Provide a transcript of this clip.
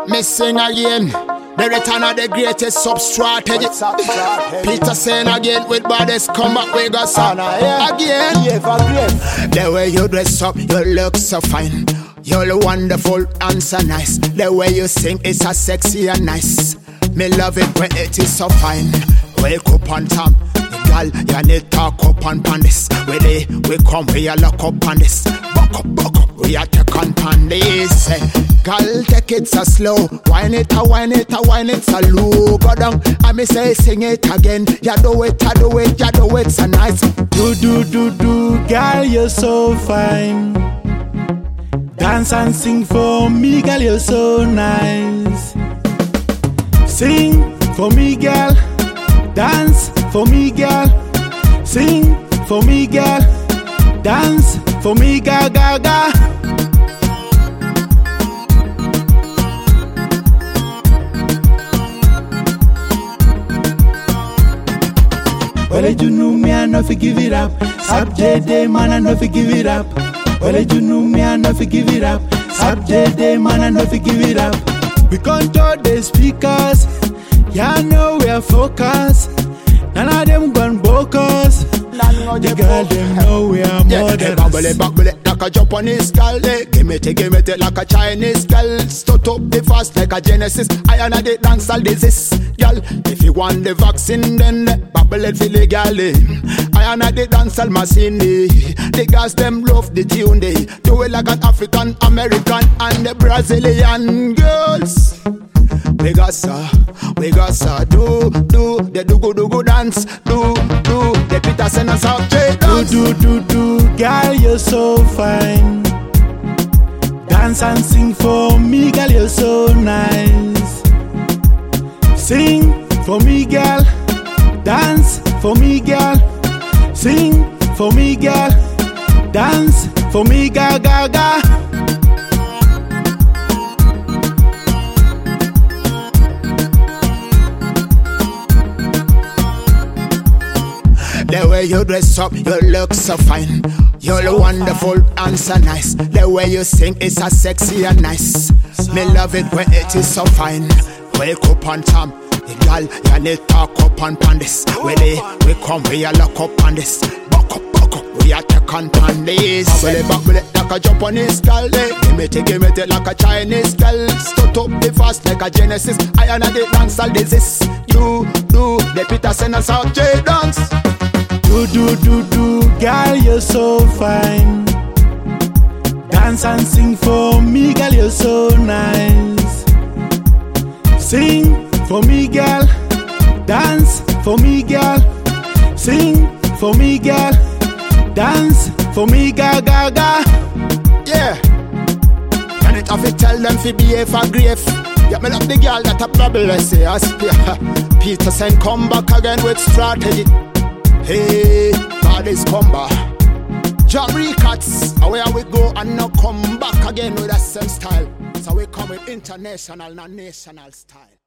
Me sing again. The return of the greatest sub-strategy. Peter saying again with bodies come back we got some again. The way you dress up, you look so fine. You're wonderful and so nice. The way you sing is so sexy and nice. Me love it when it is so fine. Wake up on time, girl, you need talk up on this. We come, we lock up on this. Buck up, we are take on this. Girl, take it so slow. Wine it so low. Go down, I me say sing it again. You do it so nice. Do, girl, you're so fine. Dance and sing for me, girl, you're so nice. Sing for me, girl. Dance for me, girl. Sing for me, girl. Dance for me, ga ga ga. Well, you know me, I know fi give it up. Sub JD, man, I know fi give it up. Well, you know me, I know fi give it up. Sub JD, man, I know fi give it up. We control the speakers. Yeah, know we are focused. None of them gone bogus. The girl them know we are more than bubble it like a Japanese girl. Give it like a Chinese girl. Start up the fast like a Genesis. I am the dance all disease, girl. If you want the vaccine, then bubble it for the girl. I am the dance all machine. The girls them love the tune. They do it like an African, American, and the Brazilian girls. We got do the do dance, do the Peter send us out dance. Do, girl, you're so fine. Dance and sing for me, girl, you're so nice. Sing for me, girl. Dance for me, girl. Sing for me, girl. Dance for me, ga ga ga. The way you dress up, you look so fine. You're wonderful and so nice. The way you sing is so sexy and nice. Me love it when it is so fine. Wake up on time, girl, you need talk up on this. We come, we are lock up on this. Buck up, we are take on this. Bubble it like a Japanese girl. Give it like a Chinese girl. Start up the fast like a Genesis. I am the dance all disease. You do the Peter send us out J dance. Do, girl, you're so fine. Dance and sing for me, girl, you're so nice. Sing for me, girl. Dance for me, girl. Sing for me, girl. Dance for me, ga ga ga. Yeah. Can it have to tell them fi behave for grave? Yeah, me love the girl that a bubble say us. Peter send come back again with strategy. Hey, bodies come back. John Records, where we go and now come back again with the same style. So we come with international, not national style.